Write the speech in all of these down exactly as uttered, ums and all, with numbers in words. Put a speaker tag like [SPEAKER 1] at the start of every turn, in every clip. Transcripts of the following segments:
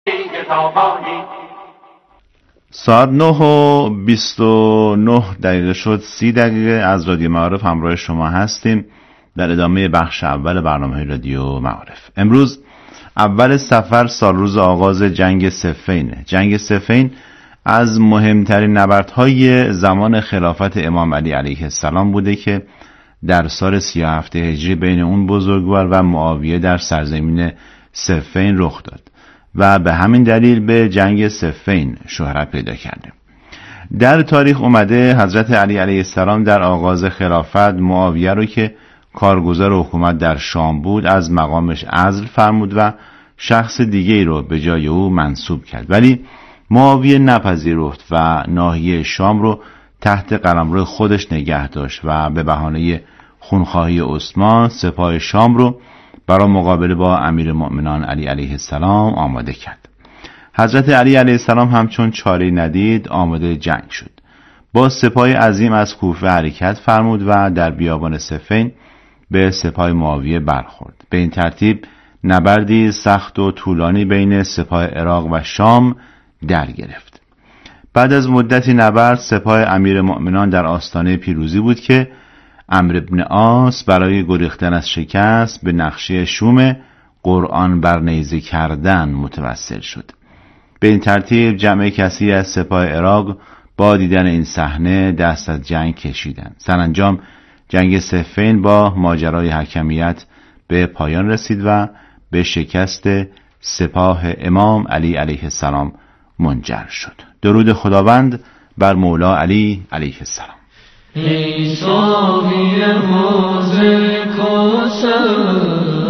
[SPEAKER 1] ساعت نه و بیست و نه دقیقه شد. سی دقیقه از رادیو معارف همراه شما هستیم در ادامه بخش اول برنامه رادیو معارف. امروز اول صفر سال روز آغاز جنگ صفین. جنگ صفین از مهمترین نبردهای زمان خلافت امام علی علیه السلام بوده که در سال سی و هفت هجری بین اون بزرگوار و معاویه در سرزمین صفین رخ داد و به همین دلیل به جنگ صفین شهرت پیدا کرده. در تاریخ اومده حضرت علی علیه السلام در آغاز خلافت معاویه رو که کارگزار حکومت در شام بود از مقامش عزل فرمود و شخص دیگه رو به جای او منصوب کرد، ولی معاویه نپذیرفت و ناحیه شام رو تحت قلمرو خودش نگه داشت و به بهانه خونخواهی عثمان سپاه شام رو برای مقابله با امیرالمؤمنین علی علیه السلام آماده کرد. حضرت علی علیه السلام همچون چاره‌ای ندید آماده جنگ شد. با سپاه عظیم از کوفه حرکت فرمود و در بیابان صفین به سپاه معاویه برخورد. به این ترتیب نبردی سخت و طولانی بین سپاه عراق و شام در گرفت. بعد از مدتی نبرد سپاه امیرالمؤمنین در آستانه پیروزی بود که عمرو بن عاص برای گریختن از شکست به نقشه شوم قرآن بر نیزه کردن متوسل شد. به این ترتیب جمع کثیری از سپاه عراق با دیدن این صحنه دست از جنگ کشیدند. سرانجام جنگ صفین با ماجرای حکمیت به پایان رسید و به شکست سپاه امام علی علیه السلام منجر شد. درود خداوند بر مولا علی علیه السلام.
[SPEAKER 2] ای ساقی حوض کوثر،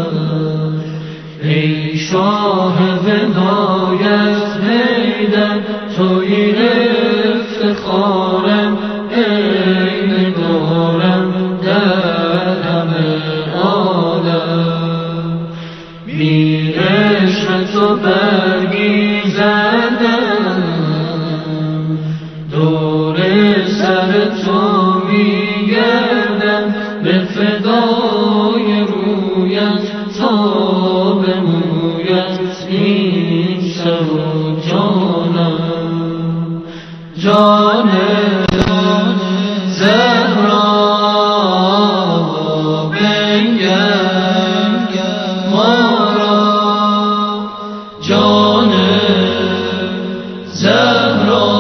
[SPEAKER 2] ای شاه ولایت حیدر، توی افتخارم ای نگارم در همه عالم. بی عشق تو برگی زدم، دور سر تو میگردم، به فدای رویت تا به مویت این سر و جانم. جان زهرا بنگر ما را، جان زهرا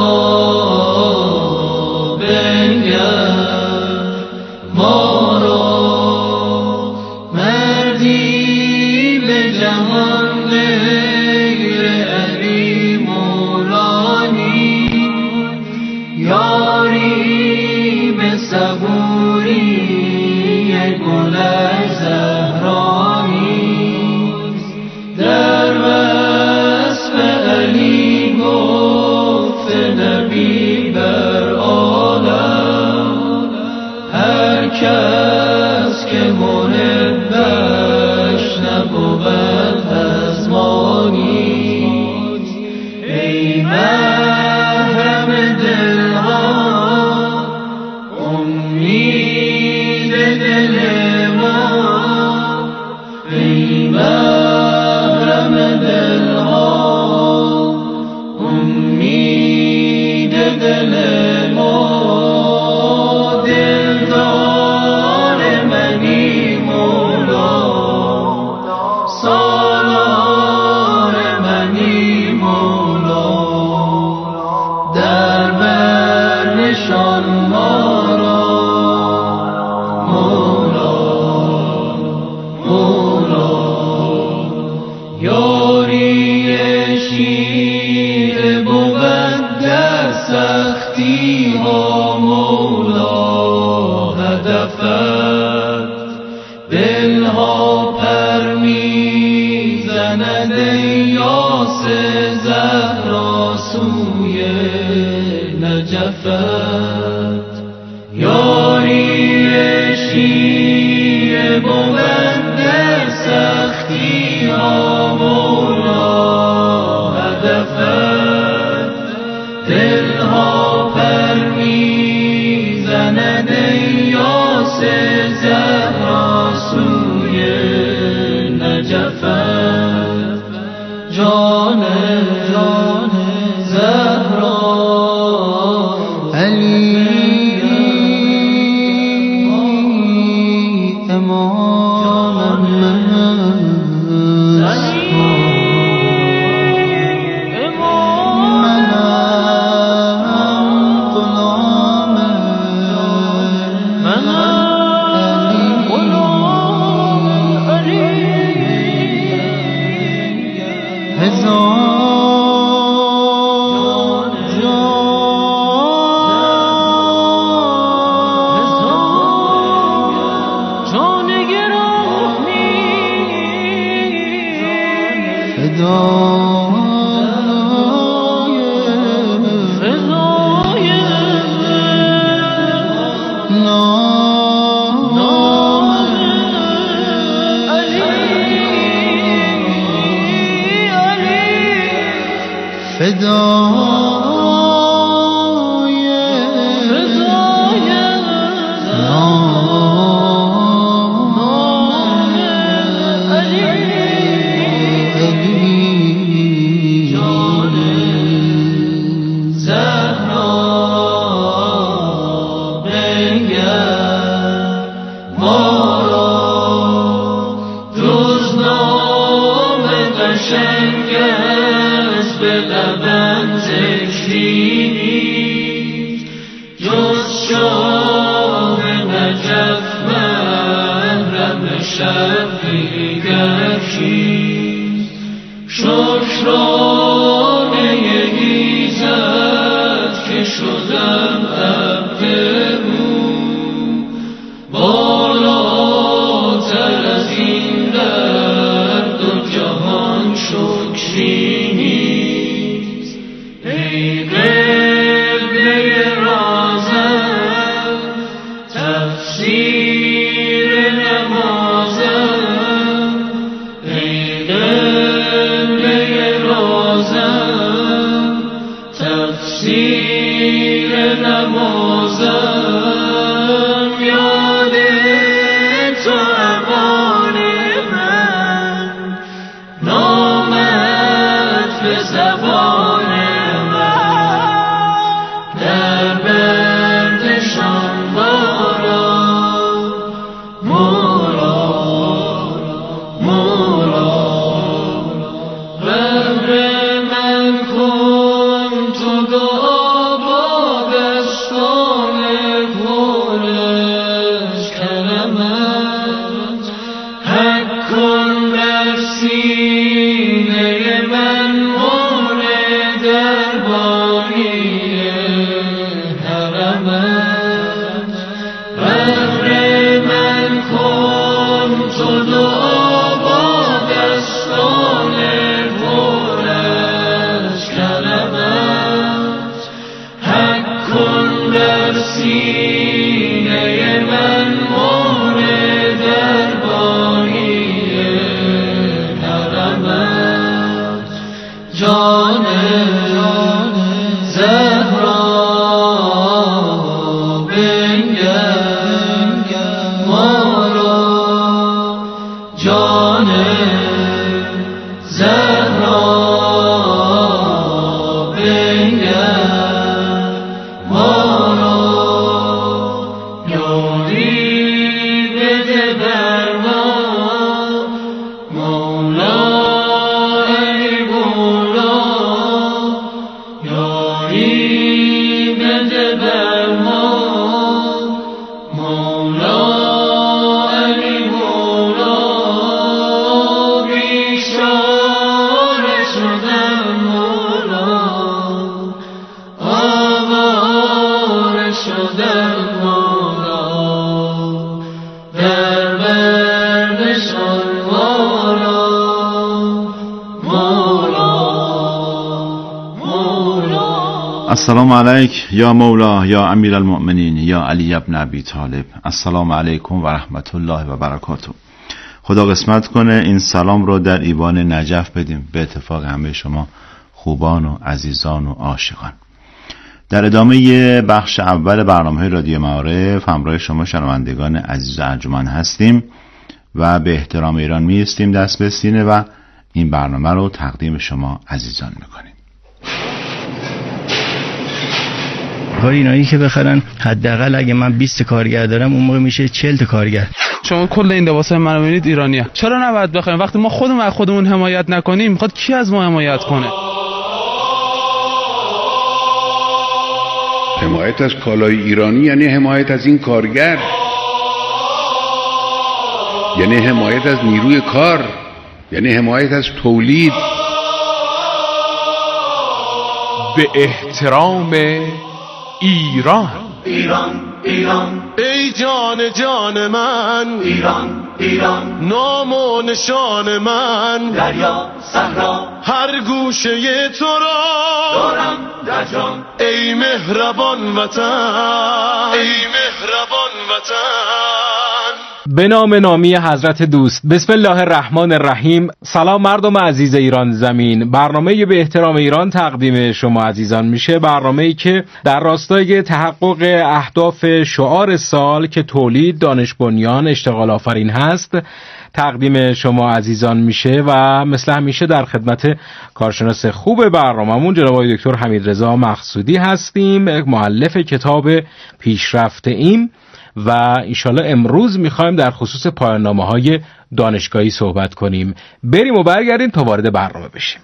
[SPEAKER 2] کس که محبش نبود از ما نیست. ای محرم دلها امید دل ما، ای محرم دلها امید دل ما. سختی ها مولا هدفت، دلها پر می زند یاس زهرا سوی نجفت. یاری شیعه بود در سختی ها مولا هدفت، دلها پر می زند یاس زهرا سوی نجفت. جان فدای فدای نام علی جان زهرا بنگر ما را جز نام قشنگش به لبم ذکری نیست، جز شاه نجف محرم شفیع کیست. شکرانه ایزد که شدم عبد او، بالاتر از این در دو جهان شکری نیست. ای قبله رازم تفسیر نمازم، ای قبله رازم تفسیر نمازم، یاد تو امان من، نامت به زبان من، در بردشان بارا مورا مورا. بهر من کن تو آباد استان پرش کلمت، حق کن بر سینه من مهر دربانی حرمت. بهر من کن تو آباد استان پرش کلمت، حق کن بر سینه من مهر دربانی حرمت. جان زهرا بنگر ما را، جان زهرا بنگر ما را، یاری بده بر ما مولا علی مولا، یاری بده بر ما مولا علی مولا. بیچاره شدم مولا، آواره شدم مولا، در بردشان مولا مولا مولا.
[SPEAKER 1] السلام علیک یا مولا یا امیر المؤمنین یا علی ابن ابی طالب. السلام علیکم و رحمت الله و برکاته. خدا قسمت کنه این سلام رو در ایوان نجف بدیم به اتفاق همه شما خوبان و عزیزان و عاشقان. در ادامه بخش اول برنامه رادیو معارف همراه شما شنوندگان عزیز و ارجمند هستیم و به احترام ایران می ایستیم دست به سینه و این برنامه رو تقدیم شما عزیزان میکنیم.
[SPEAKER 3] کار اینایی که بخرن حداقل اگه من بیست کارگر دارم اون موقع میشه چهل تا کارگر.
[SPEAKER 4] شما کل این لباسای منو میبینید ایرانیه، چرا نباید بخریم؟ وقتی ما خودمون از خودمون حمایت نکنیم میخواد کی از ما حمایت کنه؟
[SPEAKER 5] حمایت از کالای ایرانی یعنی حمایت از این کارگر، یعنی حمایت از نیروی کار، یعنی حمایت از تولید.
[SPEAKER 6] به احترام ایران.
[SPEAKER 2] ایران ایران
[SPEAKER 7] ای جان جان من،
[SPEAKER 2] ایران ایران
[SPEAKER 7] نام و نشان من،
[SPEAKER 2] دریا صحرا
[SPEAKER 7] هر گوشه تو را
[SPEAKER 2] دارم در جان.
[SPEAKER 7] ای مهربان وطن، ای مهربان وطن.
[SPEAKER 8] به نام نامی حضرت دوست. بسم الله الرحمن الرحیم. سلام مردم عزیز ایران زمین. برنامه به احترام ایران تقدیم شما عزیزان میشه، برنامه‌ای که در راستای تحقق اهداف شعار سال که تولید، دانش بنیان، اشتغال آفرین هست تقدیم شما عزیزان میشه و مثل همیشه در خدمت کارشناس خوب برنامه‌مون جناب آقای دکتر حمیدرضا مقصودی هستیم، مؤلف کتاب پیشرفته ایم و انشالله امروز میخوایم در خصوص پایان نامه‌های دانشگاهی صحبت کنیم. بریم و برگردیم تا وارد برنامه بشیم.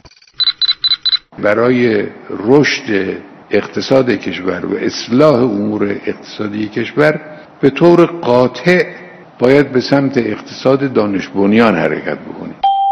[SPEAKER 5] برای رشد اقتصاد کشور و اصلاح امور اقتصادی کشور به طور قاطع باید به سمت اقتصاد دانش بنیان حرکت بکنیم.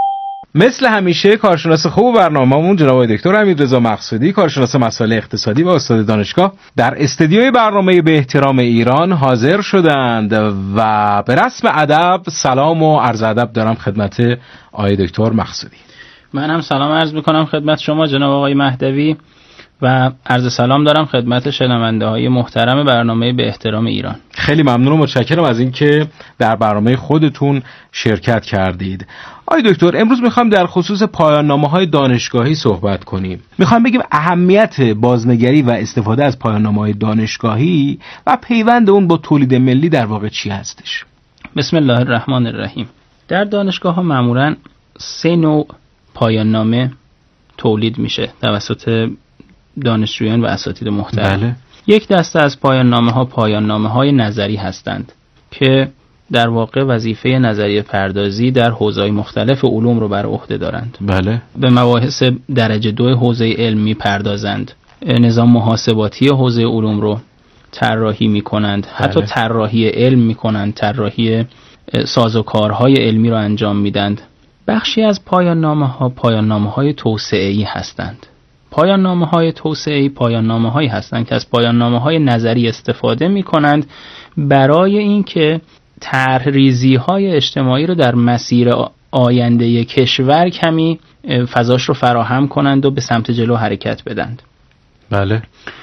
[SPEAKER 8] مثل همیشه کارشناس خوب برنامه‌مون جناب آقای دکتر حمیدرضا مقصودی، کارشناس مسائل اقتصادی و استاد دانشگاه، در استودیوی برنامه به احترام ایران حاضر شدند و به رسم ادب سلام و عرض ادب دارم خدمت آقای دکتر مقصودی.
[SPEAKER 3] من هم سلام عرض میکنم خدمت شما جناب آقای مهدوی و عرض سلام دارم خدمت شنونده های محترم برنامه به احترام ایران.
[SPEAKER 8] خیلی ممنون و متشکرم از اینکه در برنامه خودتون شرکت کردید. آقای دکتر، امروز میخوایم در خصوص پایان نامه‌های دانشگاهی صحبت کنیم. میخوایم بگیم اهمیت بازنگری و استفاده از پایان نامه‌های دانشگاهی و پیوند اون با تولید ملی در واقع چی هستش؟
[SPEAKER 3] بسم الله الرحمن الرحیم. در دانشگاه‌ها معمولاً سه نوع پایان نامه تولید میشه توسط دانشجویان و اساتید محترم.
[SPEAKER 8] بله.
[SPEAKER 3] یک دسته از پایان نامه ها پایان نامه های نظری هستند که در واقع وظیفه نظریه پردازی در حوزه‌های مختلف علوم رو بر عهده دارند.
[SPEAKER 8] بله.
[SPEAKER 3] به مباحث درجه دو حوزه علمی پردازند، نظام محاسباتی حوزه علوم رو طراحی می‌کنند، حتی
[SPEAKER 8] بله.
[SPEAKER 3] طراحی علم می‌کنند، طراحی سازوکارهای علمی رو انجام میدند. بخشی از پایان نامه ها پایان نامه های توسعه‌ای هستند. پایان نامه های توسعه‌ای پایان نامه هایی هستند که از پایان نامه های نظری استفاده می کنند برای اینکه طرح‌ریزی های اجتماعی رو در مسیر آینده کشور کمی فضاش رو فراهم کنند و به سمت جلو حرکت بدند.
[SPEAKER 8] بله.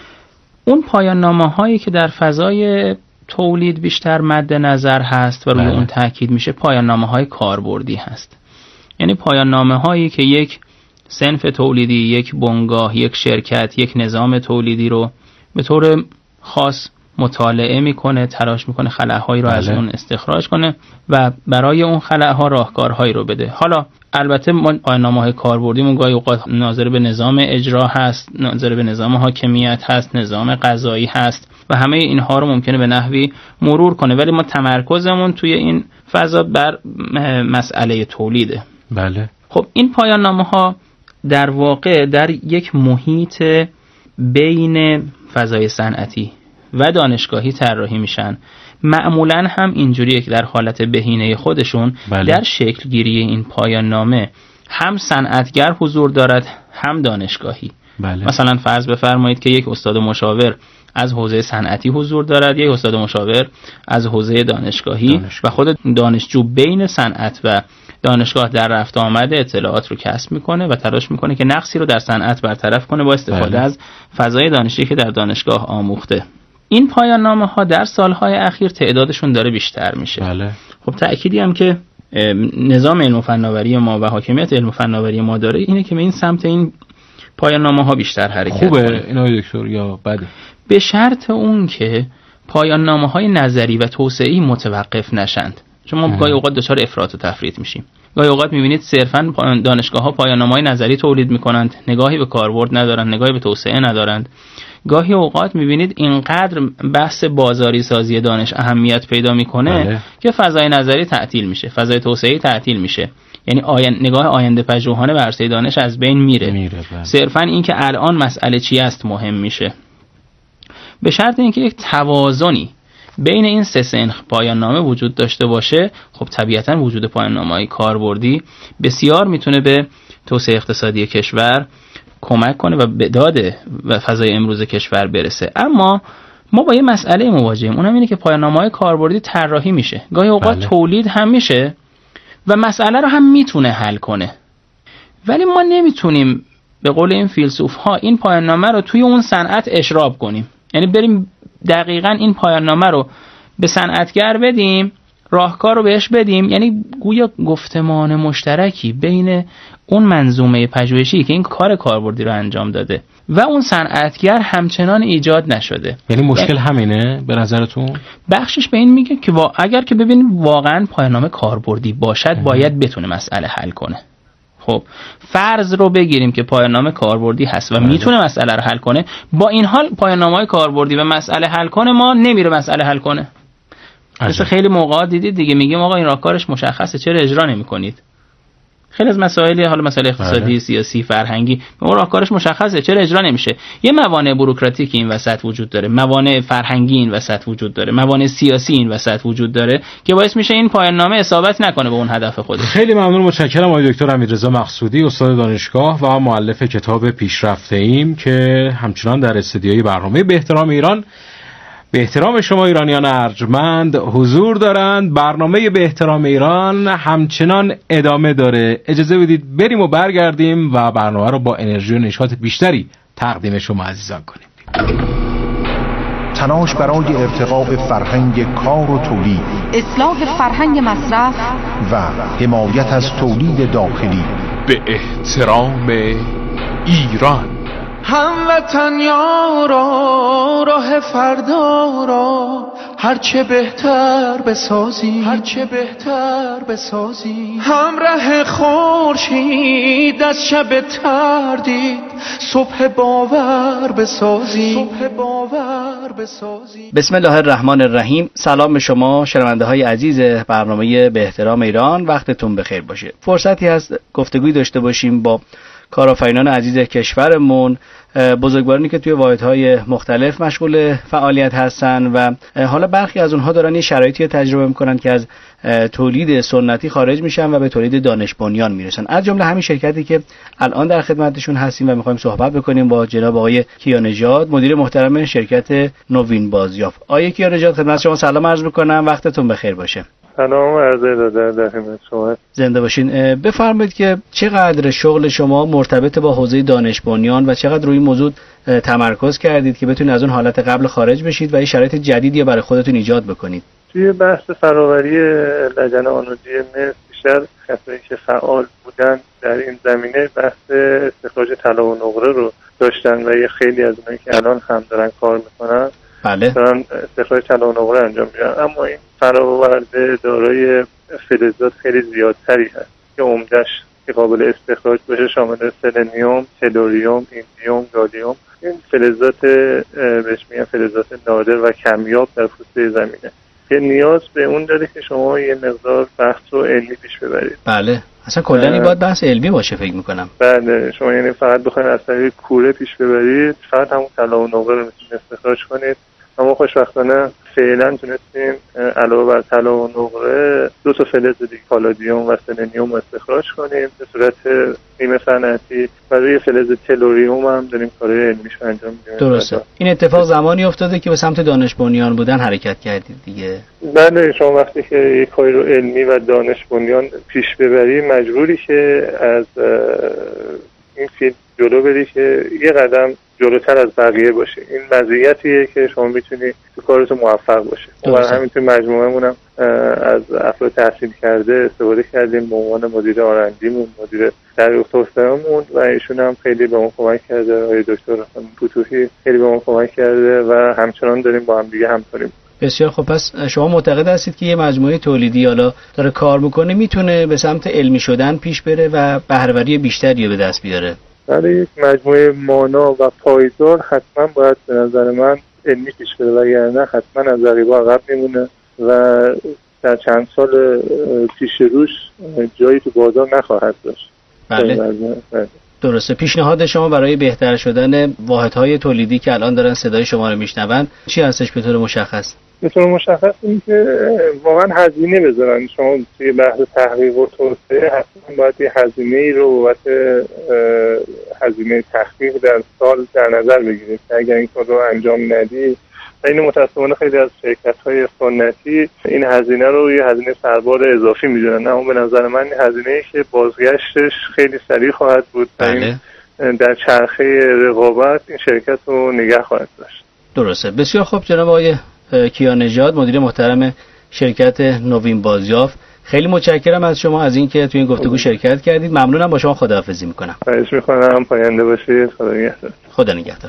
[SPEAKER 3] اون پایان نامه هایی که در فضای تولید بیشتر مد نظر هست و روی
[SPEAKER 8] بله.
[SPEAKER 3] اون تاکید میشه پایان نامه های کاربردی هست. یعنی پایان نامه هایی که یک صنف تولیدی، یک بنگاه، یک شرکت، یک نظام تولیدی رو به طور خاص مطالعه میکنه، تلاش میکنه خلاهایی رو بله. از اون استخراج کنه و برای اون خلاها راهکارهایی رو بده. حالا البته پایان‌نامه‌های کاربردیمون گاهی اوقات ناظر به نظام اجرا هست، ناظر به نظام حاکمیت هست، نظام قضایی هست و همه اینها رو ممکنه به نحوی مرور کنه، ولی ما تمرکزمون توی این فضا بر مسئله تولیده.
[SPEAKER 8] بله.
[SPEAKER 3] خب این پایان‌نامه‌ها در واقع در یک محیط بین فضای صنعتی و دانشگاهی طراحی میشن. معمولاً هم اینجوریه که در حالت بهینه خودشون بله. در شکل گیری این پایان نامه هم صنعتگر حضور دارد هم دانشگاهی.
[SPEAKER 8] بله.
[SPEAKER 3] مثلا فرض بفرمایید که یک استاد مشاور از حوزه صنعتی حضور دارد، یک استاد مشاور از حوزه دانشگاهی دانشگاه. و خود دانشجو بین صنعت و دانشگاه در رفت آمد اطلاعات رو کسب میکنه و تلاش میکنه که نقصی رو در صنعت برطرف کنه با استفاده بله. از فضای دانشی که در دانشگاه آموخته. این پایان نامه ها در سالهای اخیر تعدادشون داره بیشتر میشه.
[SPEAKER 8] بله.
[SPEAKER 3] خب تأکیدی هم که نظام علم و فناوری ما و حاکمیت علم و فناوری ما داره اینه که به این سمت این پایان نامه ها بیشتر حرکت کنه.
[SPEAKER 8] خوبه اینا دکتر یا بده؟
[SPEAKER 3] به شرط اون که پایان نامه های نظری و توسعه‌ای متوقف نشند. چون ما گاهی اوقات دچار افراط و تفریط میشیم. گاهی اوقات میبینید صرفاً دانشگاه‌ها پایان‌نامه‌های نظری تولید میکنند، نگاهی به کاربرد ندارند، نگاهی به توسعه ندارند. گاهی اوقات میبینید اینقدر بحث بازاری سازی دانش اهمیت پیدا میکنه بله. که فضای نظری تعطیل میشه، فضای توسعه‌ای تعطیل میشه. یعنی آین... نگاه آینده پژوهانه بر عرصه دانش از بین میره.
[SPEAKER 8] میره بله.
[SPEAKER 3] صرفاً این که الان مسئله چی است مهم میشه. به شرط اینکه یک توازنی بین این سه صنف پایان نامه وجود داشته باشه، خب طبیعتاً وجود پایان نامه‌های کاربردی بسیار میتونه به توسعه اقتصادی کشور کمک کنه و به داده و فضای امروز کشور برسه. اما ما با یه مسئله مواجهیم، اونم اینه که پایان نامه‌های کاربردی طراحی میشه، گاهی اوقات بله. تولید هم میشه و مسئله رو هم میتونه حل کنه، ولی ما نمیتونیم به قول این فیلسوف ها این پایان نامه رو توی اون صنعت اشراب کنیم. یعنی بریم دقیقاً این پایان نامه رو به صنعتگر بدیم راهکار رو بهش بدیم، یعنی گویا گفتمان مشترکی بین اون منظومه پژوهشی که این کار کاربردی رو انجام داده و اون صنعتگر همچنان ایجاد نشده.
[SPEAKER 8] یعنی مشکل همینه به نظرتون؟
[SPEAKER 3] بخشش به این میگه که وا... اگر که ببینیم واقعا پایان‌نامه کاربردی باشد اه. باید بتونه مسئله حل کنه. خب فرض رو بگیریم که پایان‌نامه کاربردی هست و بله. میتونه مسئله رو حل کنه، با این حال پایان‌نامه‌های کاربردی و مسئله حل کنه ما نمیره مسئله حل کنه. مثلا خیلی موقعا دیدید دیگه میگیم آقا این راهکارش مشخصه چرا اجرا نمی‌کنید. خیلی از مسائل حالا مسائل اقتصادی، بله. سیاسی، فرهنگی اون راهکارش مشخصه چرا اجرا نمیشه. یه موانع بوروکراتیک این وسط وجود داره، موانع فرهنگی این وسط وجود داره، موانع سیاسی این وسط وجود داره که باعث میشه این پایان نامه اصابت نکنه به اون هدف خودش. خیلی
[SPEAKER 8] ممنون، متشکرم آقای دکتر امیررضا مقصودی، استاد دانشگاه و مؤلف کتاب پیشرفته ایم که همچنان در استودیوی برنامه به احترام ایران به احترام شما ایرانیان ارجمند حضور دارند. برنامه به احترام ایران همچنان ادامه داره. اجازه بدید بریم و برگردیم و برنامه رو با انرژی و نشاط بیشتری تقدیم شما عزیزان کنیم.
[SPEAKER 9] تلاش برای ارتقاء فرهنگ کار و تولید،
[SPEAKER 10] اصلاح فرهنگ مصرف
[SPEAKER 9] و حمایت از تولید داخلی.
[SPEAKER 6] به احترام ایران.
[SPEAKER 7] هموطن یارا راه فردا را هرچه بهتر بسازی، هرچه بهتر بسازی. همراه خورشید از شب تردید صبح باور بسازی، صبح باور بسازی.
[SPEAKER 11] بسم الله الرحمن الرحیم. سلام به شما شنونده های عزیز برنامه به احترام ایران، وقتتون بخیر باشه. فرصتی هست گفتگوی داشته باشیم با کارآفرینان عزیز کشورمون، بزرگوارانی که توی واحدهای مختلف مشغول فعالیت هستن و حالا برخی از اونها دارن یه شرایطی تجربه میکنن که از تولید سنتی خارج میشن و به تولید دانش بنیان میرسن. از جمله همین شرکتی که الان در خدمتشون هستیم و میخوایم صحبت بکنیم با جناب آقای کیانژاد، مدیر محترم شرکت نوین بازیافت. آقای کیانژاد خدمت شما سلام عرض میکنم، وقتتون بخیر باشه.
[SPEAKER 12] سلام عرض ادب در خدمت شما.
[SPEAKER 11] زنده باشین. بفرمایید که چقدر شغل شما مرتبط با حوزه دانش بنیان و چقدر روی موضوع تمرکز کردید که بتونید از اون حالت قبل خارج بشید و این شرایط جدیدی برای خودتون ایجاد بکنید؟
[SPEAKER 12] توی بحث فراوری لجنه آنودی مس بیشتر کسایی که فعال بودن در این زمینه بحث استخراج طلا و نقره رو داشتن و یه خیلی از اونایی که الان هم دارن کار میکنن
[SPEAKER 11] بله
[SPEAKER 12] دارن استخراج طلا و نقره انجام میدن، اما این فراورده دارای فلزات خیلی زیادتری هست که عمده‌اش که قابل استخراج بشه شامل سلنیوم، تلوریوم، ایندیوم، گالیوم. این فلزات بهش میگن فلزات نادر و کمیاب در پوسته زمینه که نیاز به اون داره که شما یه مقدار بحث و علمی پیش ببرید.
[SPEAKER 11] بله اصلا کلا این باید بحث علمی باشه فکر میکنم.
[SPEAKER 12] بله شما یعنی فقط بخواید از طریق کوره پیش ببرید فقط همون طلا و نقره رو میتونید استخراج کنید، اما خوشبختانه فعلا تونستیم علاوه بر طلا و نقره دو تا فلز دیگه پالادیوم و سلنیوم استخراج کنیم به صورت نیمه صنعتی. برای فلز تلوریوم هم داریم کارهای علمیش انجام میدیم.
[SPEAKER 11] درسته. این اتفاق زمانی افتاده که به سمت دانش بنیان بودن حرکت کردید دیگه.
[SPEAKER 12] بله شما وقتی که یک کاری رو علمی و دانش بنیان پیش ببری مجبوری که از این فیلد جلو بری که یه قدم جلوتر از بقیه باشه. این مزیتیه که شما میتونی تو کارتون موفق باشه. و همینطور مجموعه‌مون هم از افراد تحصیل کرده استفاده کردیم به عنوان مدیر آرندیمون، مدیر تحقیق توسعه‌مون و ایشون هم خیلی به ما کمک کرده. آقای دکتر فتوحی خیلی به ما کمک کرده و همچنان داریم با هم دیگه همکاری.
[SPEAKER 11] بسیار خب. پس شما معتقد هستید که یه مجموعه تولیدی حالا داره کار میکنه میتونه به سمت علمی شدن پیش بره و بهره‌وری بیشتری به دست بیاره؟
[SPEAKER 12] برای یک مجموعه مانا و پایدار حتما باید به نظر من علمی پیش بره، وگرنه حتما از رقیبا عقب میمونه و در چند سال پیش روش جایی تو بازار نخواهد داشت.
[SPEAKER 11] بله. درسته. پیشنهاد شما برای بهتر شدن واحدهای تولیدی که الان دارن صدای شما رو میشنون چی هستش به طور مشخص؟
[SPEAKER 12] به طور مشخص این که واقعا هزینه بذارن. شما توی بحث تحقیق و توسعه حتما باید یه هزینه ای رو بابت هزینه تحقیق در سال در نظر بگیرید که اگر این کار رو انجام ندی و این متاسفانه خیلی از شرکت‌های سنتی این هزینه رو یه هزینه سربار اضافی میدونن، اما به نظر من این هزینه‌ای که بازگشتش خیلی سریع خواهد بود و این در چرخه رقابت این شرکت رو نگه خواهد داشت.
[SPEAKER 11] درسته. بسیار خوب جناب آقای کیانژاد مدیر محترم شرکت نوین بازیافت. خیلی متشکرم از شما از اینکه توی این گفتگو شرکت کردید. ممنونم، با شما خداحافظی میکنم.
[SPEAKER 12] خواهش میکنم، پاینده باشید. خدا نگهدار.
[SPEAKER 11] خدا نگهدار.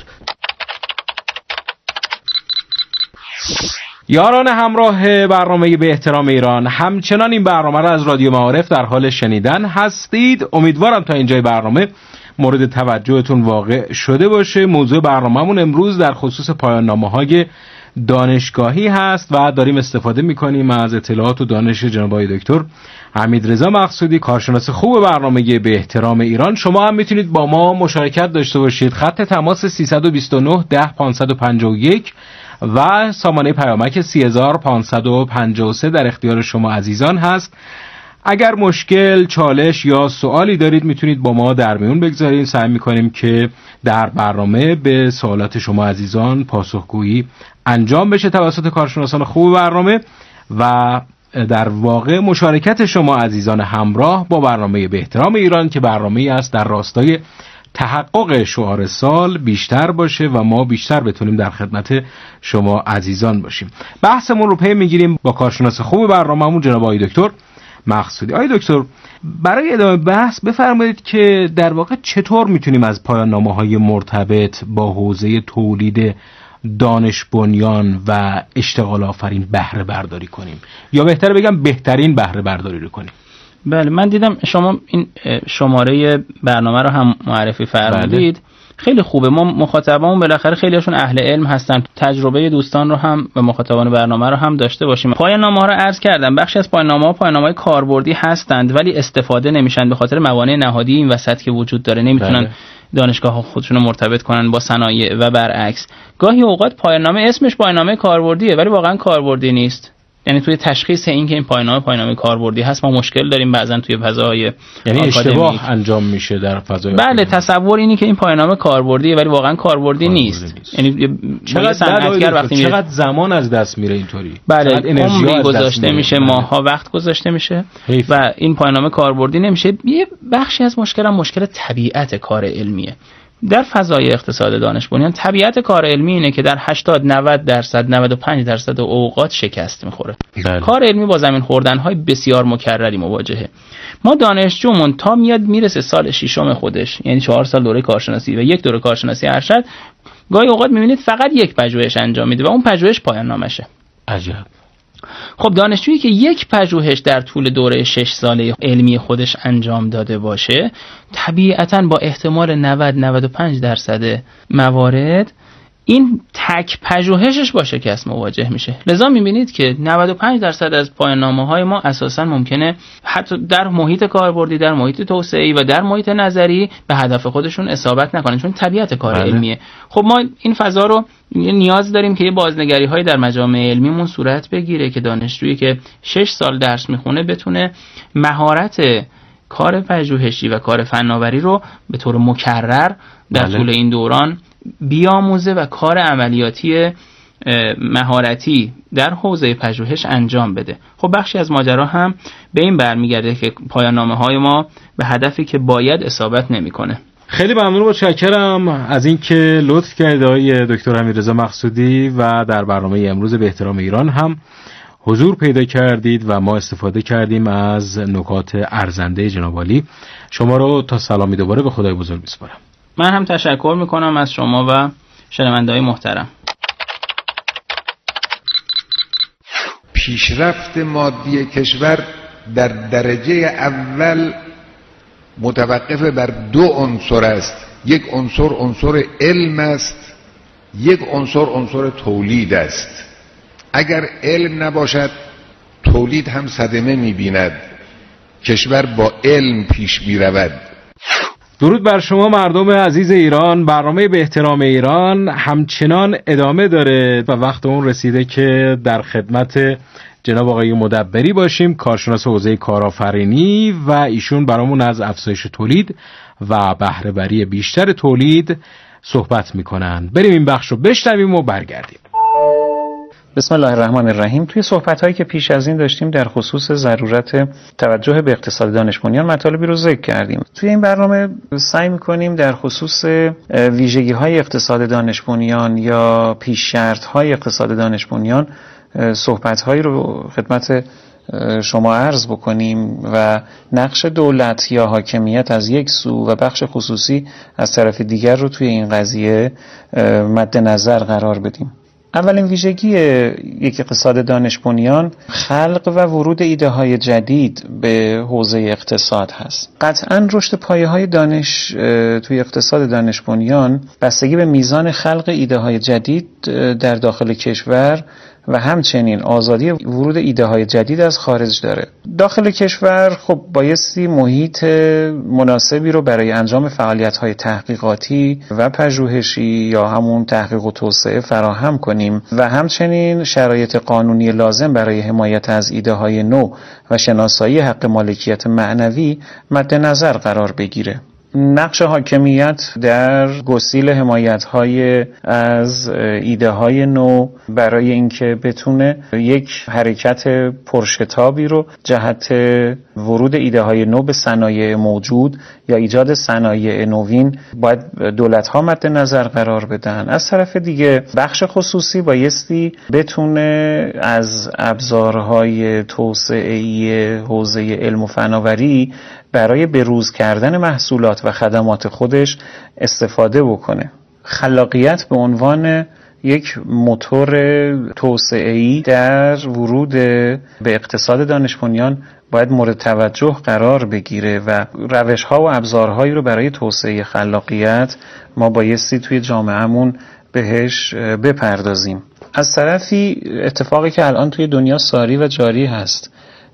[SPEAKER 8] یاران همراه برنامه به احترام ایران، همچنان این برنامه را از رادیو معارف در حال شنیدن هستید. امیدوارم تا اینجای برنامه مورد توجهتون واقع شده باشه. موضوع برنامه‌مون امروز در خصوص پایان نامه‌های دانشگاهی هست و داریم استفاده می‌کنیم از اطلاعات و دانش جناب آقای دکتر حمیدرضا مقصودی، کارشناس خوب برنامه به احترام ایران. شما هم میتونید با ما مشارکت داشته باشید. خط تماس سیصد و بیست و نه ده پانصد و پنجاه و یک و سامانه پیامک سی هزار و پانصد و پنجاه و سه در اختیار شما عزیزان هست. اگر مشکل، چالش یا سوالی دارید میتونید با ما در میون بگذارید. سعی میکنیم که در برنامه به سوالات شما عزیزان پاسخگویی انجام بشه توسط کارشناسان خوب برنامه و در واقع مشارکت شما عزیزان همراه با برنامه به احترام ایران که برنامه‌ای است در راستای تحقق شعار سال بیشتر باشه و ما بیشتر بتونیم در خدمت شما عزیزان باشیم. بحثمون رو پی میگیریم با کارشناس خوب برنامه‌مون جناب آقای دکتر مقصودی. آقای دکتر، برای ادامه بحث بفرمایید که در واقع چطور میتونیم از پایان نامه‌های مرتبط با حوزه تولید دانش بنیان و اشتغال آفرین بهره برداری کنیم، یا بهتر بگم بهترین بهره برداری رو کنیم؟
[SPEAKER 3] بله، من دیدم شما این شماره برنامه رو هم معرفی فرمودید. بله. خیلی خوبه. ما مخاطبامون بالاخره خیلیشون اهل علم هستن، تجربه دوستان رو هم و مخاطبان برنامه رو هم داشته باشیم. پایان نامه‌ها رو عرض کردم، بخشی از پایان نامه‌ها پایان نامه‌های کاربردی هستند ولی استفاده نمیشن به خاطر موانع نهادی این وسط که وجود داره. نمیتونن بله. دانشگاه‌ها خودشون رو مرتبط کنن با صنایع و برعکس. گاهی اوقات پایان نامه اسمش پایان نامه کاربردیه ولی واقعا کاربردی نیست. یعنی توی تشخیص این که این پایان‌نامه پایان‌نامه کاربردی هست ما مشکل داریم بعضن توی فضای
[SPEAKER 8] یعنی اشتباه انجام میشه در فضای
[SPEAKER 3] بله آکادمیک. تصور اینی که این پایان‌نامه کاربردیه ولی واقعا کاربردی نیست. نیست. یعنی
[SPEAKER 8] چقدر صنعتگر وقتی میره چقدر زمان از دست میره اینطوری.
[SPEAKER 3] بله، انرژی گذاشته میشه، ماها وقت گذاشته میشه حیف. و این پایان‌نامه کاربردی نمیشه. یه بخشی از مشکل هم مشکل طبیعت کار علمیه. در فضای اقتصاد دانش بنیان طبیعت کار علمی اینه که در هشتاد نود درصد نود و پنج درصد اوقات شکست میخوره. بله. کار علمی با زمین خوردن‌های بسیار مکرری مواجهه. ما دانشجومون تا میاد میرسه سال ششم خودش، یعنی چهار سال دوره کارشناسی و یک دوره کارشناسی ارشد، گاهی اوقات میبینید فقط یک پژوهش انجام میده و اون پژوهش پایان نامشه.
[SPEAKER 8] عجب.
[SPEAKER 3] خب دانشجویی که یک پژوهش در طول دوره شش ساله علمی خودش انجام داده باشه طبیعتاً با احتمال نود نود و پنج درصد موارد این تک پژوهشش با شکست مواجه میشه. لذا میبینید که نود و پنج درصد از پایان نامه‌های ما اساساً ممکنه حتی در محیط کاربردی، در محیط توسعه‌ای و در محیط نظری به هدف خودشون اصابت نکنن، چون طبیعت کار بله. علمیه. خب ما این فضا رو نیاز داریم که یه بازنگری‌های در مجامع علمیمون صورت بگیره که دانشجویی که شش سال درس میخونه بتونه مهارت کار پژوهشی و کار فناوری رو به طور مکرر در بله. طول این دوران بیاموزه و کار عملیاتی مهارتی در حوزه پژوهش انجام بده. خب بخشی از ماجرا هم به این برمیگرده که پایان نامه‌های ما به هدفی که باید اصابت نمی‌کنه.
[SPEAKER 8] خیلی ممنون و متشکرم از اینکه لطف کردید آقای دکتر حمیدرضا مقصودی و در برنامه امروز به احترام ایران هم حضور پیدا کردید و ما استفاده کردیم از نکات ارزنده جناب عالی. شما رو تا سلامی دوباره به خدای بزرگ می‌سپارم.
[SPEAKER 3] من هم تشکر میکنم از شما و شنونده‌های محترم.
[SPEAKER 5] پیشرفت مادی کشور در درجه اول متوقف بر دو عنصر است. یک عنصر عنصر علم است، یک عنصر عنصر تولید است. اگر علم نباشد تولید هم صدمه می‌بیند. کشور با علم پیش می‌رود.
[SPEAKER 8] درود بر شما مردم عزیز ایران. برنامه به احترام ایران همچنان ادامه داره و وقت اون رسیده که در خدمت جناب آقای مدبری باشیم، کارشناس حوزه کارآفرینی، و ایشون برامون از افزایش تولید و بهره بری بیشتر تولید صحبت میکنن. بریم این بخش رو بشنویم و برگردیم.
[SPEAKER 13] بسم الله الرحمن الرحیم. توی صحبت‌هایی که پیش از این داشتیم در خصوص ضرورت توجه به اقتصاد دانش بنیان مطالبی رو ذکر کردیم. توی این برنامه سعی می‌کنیم در خصوص ویژگی‌های اقتصاد دانش بنیان یا پیش شرط‌های اقتصاد دانش بنیان صحبت‌هایی رو خدمت شما عرض بکنیم و نقش دولت یا حاکمیت از یک سو و بخش خصوصی از طرف دیگر رو توی این قضیه مد نظر قرار بدیم. اولین ویژگی یک اقتصاد دانش بنیان خلق و ورود ایده های جدید به حوزه اقتصاد هست. قطعاً رشد پایه های دانش توی اقتصاد دانش بنیان بستگی به میزان خلق ایده های جدید در داخل کشور و همچنین آزادی ورود ایده های جدید از خارج داره. داخل کشور خب بایستی محیط مناسبی رو برای انجام فعالیت های تحقیقاتی و پژوهشی یا همون تحقیق و توسعه فراهم کنیم و همچنین شرایط قانونی لازم برای حمایت از ایده های نو و شناسایی حق مالکیت معنوی مد نظر قرار بگیره. نقش حاکمیت در گسیل حمایت‌های از ایده‌های نو برای اینکه بتونه یک حرکت پرشتابی رو جهت ورود ایده‌های نو به صنایع موجود یا ایجاد صنایع نوین باید دولت‌ها مد نظر قرار بدن. از طرف دیگه بخش خصوصی بایستی بتونه از ابزارهای توسعه‌ای حوزه علم و فناوری برای بروز کردن محصولات و خدمات خودش استفاده بکنه. خلاقیت به عنوان یک موتور توسعه‌ای در ورود به اقتصاد دانش بنیان باید مورد توجه قرار بگیره و روش‌ها و ابزارهایی رو برای توسعه خلاقیت ما بایستی توی جامعهمون بهش بپردازیم. از طرفی اتفاقی که الان توی دنیا ساری و جاری هست،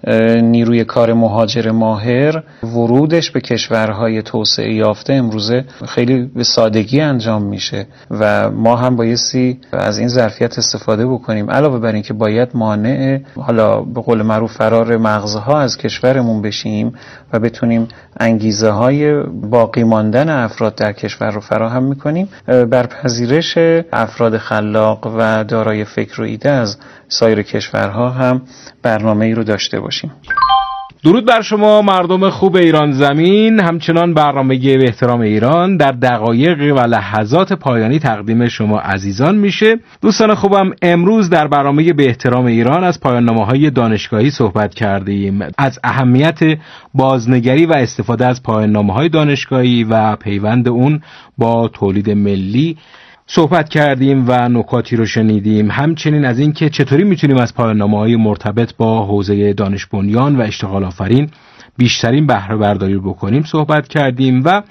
[SPEAKER 13] نیروی کار مهاجر ماهر ورودش به کشورهای توسعه یافته امروزه خیلی به سادگی انجام میشه و ما هم بایستی از این ظرفیت استفاده بکنیم. علاوه بر این که باید مانع حالا به قول معروف فرار مغزها از کشورمون بشیم و بتونیم انگیزه های باقی ماندن افراد در کشور رو فراهم میکنیم، بر پذیرش افراد خلاق و دارای فکر و ایده از سایر کشورها هم برنامه‌ای رو داشته باشیم.
[SPEAKER 8] درود بر شما مردم خوب ایران زمین. همچنان برنامه به احترام ایران در دقایق و لحظات پایانی تقدیم شما عزیزان میشه. دوستان خوبم، امروز در برنامه به احترام ایران از پایان‌نامه‌های دانشگاهی صحبت کردیم، از اهمیت بازنگری و استفاده از پایان‌نامه‌های دانشگاهی و پیوند اون با تولید ملی صحبت کردیم و نکاتی رو شنیدیم. همچنین از این که چطوری میتونیم از پایان‌نامه‌های مرتبط با حوزه دانش بنیان و اشتغال آفرین بیشترین بهره برداری رو بکنیم صحبت کردیم و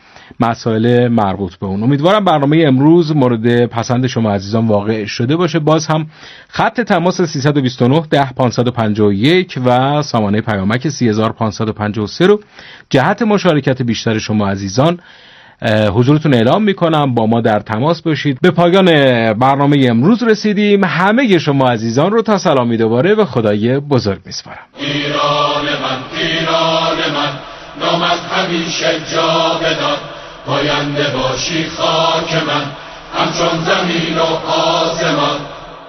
[SPEAKER 8] مسائل مربوط به اون. امیدوارم برنامه امروز مورد پسند شما عزیزان واقع شده باشه. باز هم خط تماس سه دو نه ده پانصد و پنجاه و یک و سامانه پیامک سه هزار و پانصد و پنجاه و سه رو جهت مشارکت بیشتر شما عزیزان حضورتون اعلام میکنم، با ما در تماس باشید. به پایان برنامه امروز رسیدیم. همه شما عزیزان رو تا سلامی دوباره به خدای بزرگ میسپارم.
[SPEAKER 2] ایران من، ایران من، نامت همیشه جاودان، پاینده باشی خاک من، همچون زمین و آسمان.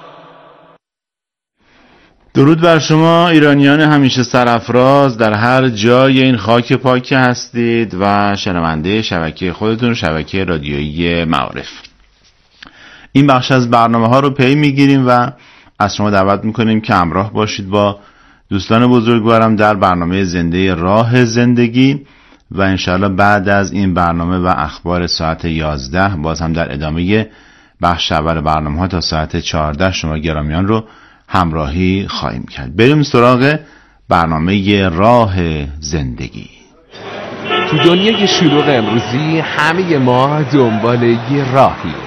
[SPEAKER 1] درود بر شما ایرانیان همیشه سرافراز در هر جای این خاک پاک هستید و شنونده شبکه خودتون، شبکه رادیویی معارف. این بخش از برنامه ها رو پی میگیریم و از شما دعوت میکنیم که همراه باشید با دوستان بزرگوارم در برنامه زنده راه زندگی و انشاءالله بعد از این برنامه و اخبار ساعت یازده باز هم در ادامه بخش اول برنامه ها تا ساعت چهارده شما گرامیان رو همراهی خواهیم کرد. بریم سراغ برنامه راه زندگی.
[SPEAKER 6] تو دنیای شلوغ امروزی همه ما دنبال یه راهی